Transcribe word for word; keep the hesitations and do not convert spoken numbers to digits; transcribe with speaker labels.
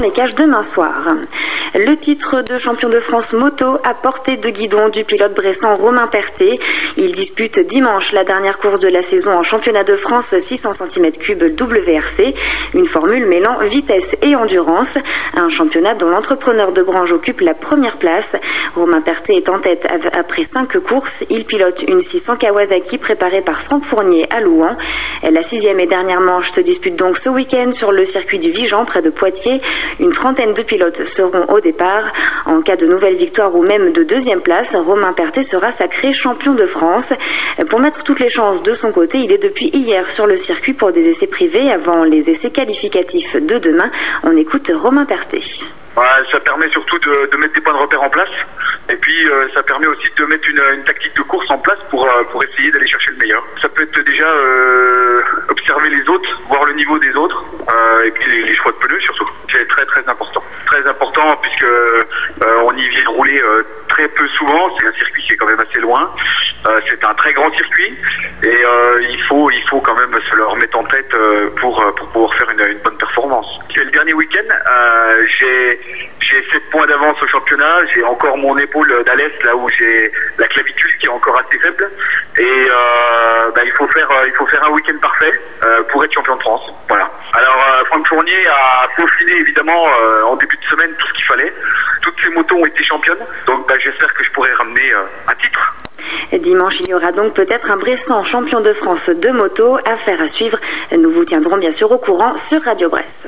Speaker 1: Les cages demain soir. Le titre de champion de France moto à portée de guidon du pilote bressan Romain Perté. Il dispute dimanche la dernière course de la saison en championnat de France six cents centimètres cubes W R C, une formule mêlant vitesse et endurance, un championnat dont l'entrepreneur de Grange occupe la première place. Romain Perté est en tête après cinq courses. Il pilote une six cents Kawasaki préparée par Franck Fournier à Louhans. La sixième et dernière manche se dispute donc ce week-end sur le circuit du Vigan près de Poitiers. Une trentaine de pilotes seront au départ. En cas de nouvelle victoire ou même de deuxième place, Romain Perté sera sacré champion de France. Pour mettre toutes les chances de son côté, il est depuis hier sur le circuit pour des essais privés avant les essais qualificatifs de demain. On écoute Romain Perté.
Speaker 2: Ouais, ça permet surtout de, de mettre des points de repère en place. Et puis euh, ça permet aussi de mettre une, une tactique de course en place pour, euh, pour essayer d'aller chercher le meilleur. Ça peut être déjà euh, observer les autres, voir le niveau des autres, euh, et puis les, les choix de pneus surtout. C'est très très important. Très important puisque euh, on y vient rouler euh, très peu souvent. C'est un circuit qui est quand même assez loin. Euh, c'est un très grand circuit et euh, il faut il faut quand même se le remettre en tête euh, pour pour pouvoir faire une, une bonne performance. C'est le dernier week-end. Euh, j'ai j'ai sept points d'avance au championnat. J'ai encore mon épaule d'Alès là où j'ai la clavicule qui est encore assez faible et euh, bah, il faut faire il faut faire un week-end parfait euh, pour être champion de France. Voilà. Alors euh, Franck Fournier a peaufiné évidemment euh, en début de semaine tout ce qu'il fallait. Toutes ces motos ont été championnes, donc bah, j'espère que je pourrai ramener euh, un titre.
Speaker 1: Dimanche, il y aura donc peut-être un Bressan champion de France de moto. Affaire à suivre. Nous vous tiendrons bien sûr au courant sur Radio Brest.